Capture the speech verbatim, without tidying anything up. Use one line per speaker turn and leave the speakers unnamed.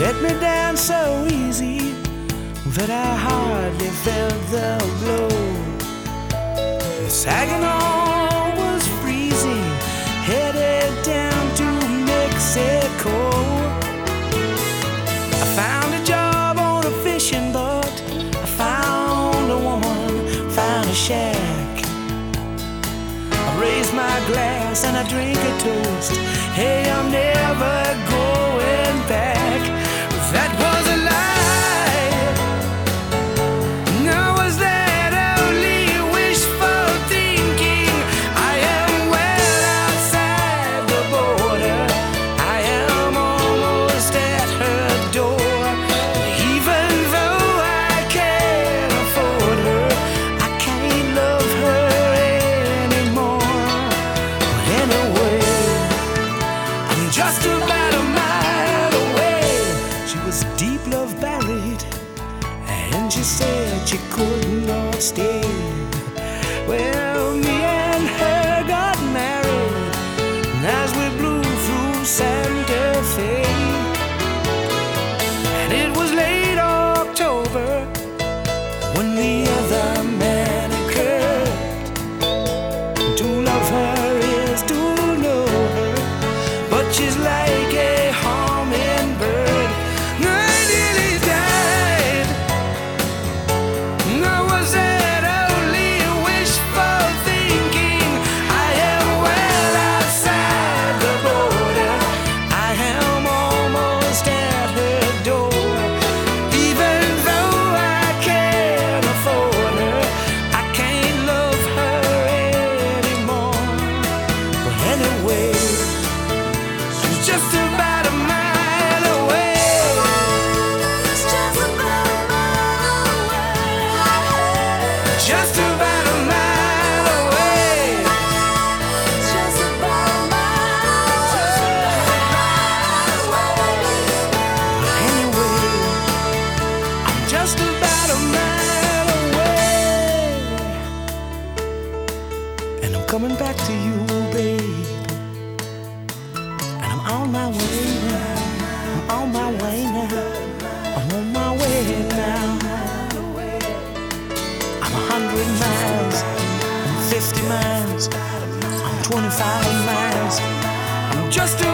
let me down so easy that I hardly felt the blow. Saginaw was freezing, headed down to Mexico. I found a job on a fishing boat, I found a woman, found a shack. I raise my glass and I drink a toast. Hey, I'm never going back. That was a lie. Now was that only wishful thinking? I am well outside the border, I am almost at her door. Even though I can't afford her, I can't love her anymore. But anyway, I'm just about a mile away. She was deep love buried, and she said she could not stay. Well, me and her got married, and as we blew through Santa Fe, and it was late October when the other man occurred. To love her is to know her, but she's like a hummingbird. I nearly died. Now was that only wishful thinking? I am well outside the border, I am almost at her door. Even though I can't afford her, I can't love her anymore. But anyway, I'm just about a mile away. Just about a mile away. Just about a mile away. Just about a mile away. Anyway, I'm just about a mile away, and I'm coming back to you, babe. And I'm on my way now. I'm on my way now. I'm on my way now. I'm a hundred miles. I'm fifty miles. I'm twenty-five miles. I'm just